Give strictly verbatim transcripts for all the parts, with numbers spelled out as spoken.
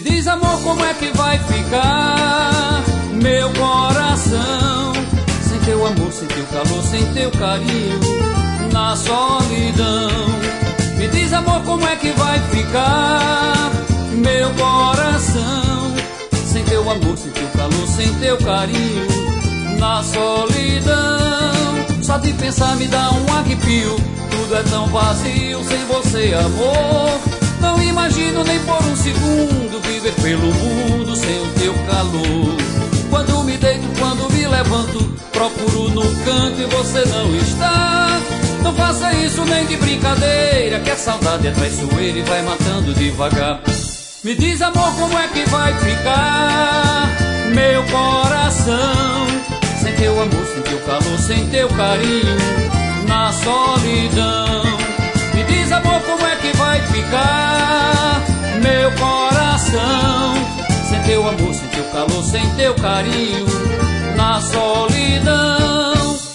diz, amor, como é que vai ficar meu coração sem teu amor, sem teu calor, sem teu carinho, na solidão. Me diz, amor, como é que vai ficar meu coração sem teu amor, sem teu calor, sem teu carinho, na solidão. Só de pensar me dá um arrepio, tudo é tão vazio sem você, amor. Não imagino nem por um segundo viver pelo mundo sem o teu calor. Quando me deito, quando me levanto, procuro no canto e você não está. Não faça isso nem de brincadeira, que a saudade é traiçoeira e vai matando devagar. Me diz, amor, como é que vai ficar meu coração sem teu amor, sem teu calor, sem teu carinho, na solidão. Me diz, amor, como é que vai ficar meu coração sem teu amor, sem teu calor, sem teu carinho, na solidão.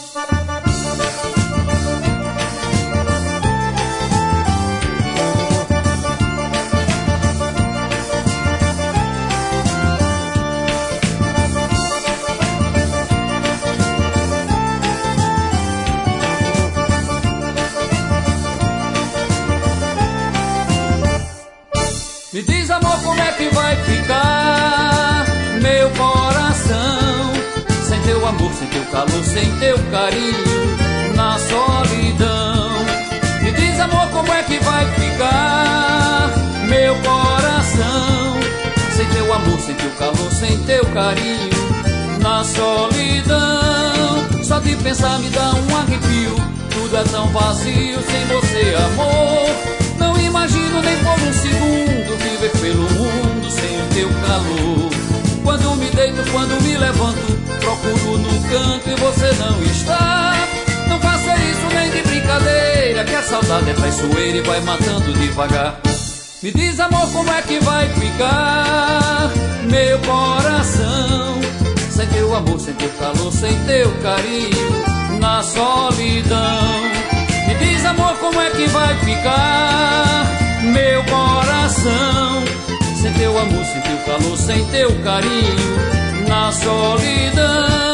Me diz, amor, como é que vai ficar meu coração sem teu amor, sem teu calor, sem teu carinho, na solidão. Me diz, amor, como é que vai ficar meu coração sem teu amor, sem teu calor, sem teu carinho, na solidão. Só de pensar me dá um arrepio, tudo é tão vazio sem você, amor. Não imagino nem por um segundo viver pelo mundo sem o teu calor. Quando me deito, quando me levanto, procuro no canto e você não está. Não faça isso nem de brincadeira, que a saudade é traiçoeira e vai matando devagar. Me diz, amor, como é que vai ficar meu coração sem teu amor, sem teu calor, sem teu carinho, na solidão. Me diz, amor, como é que vai ficar meu coração sem teu amor, sem teu calor, sem teu carinho, na solidão.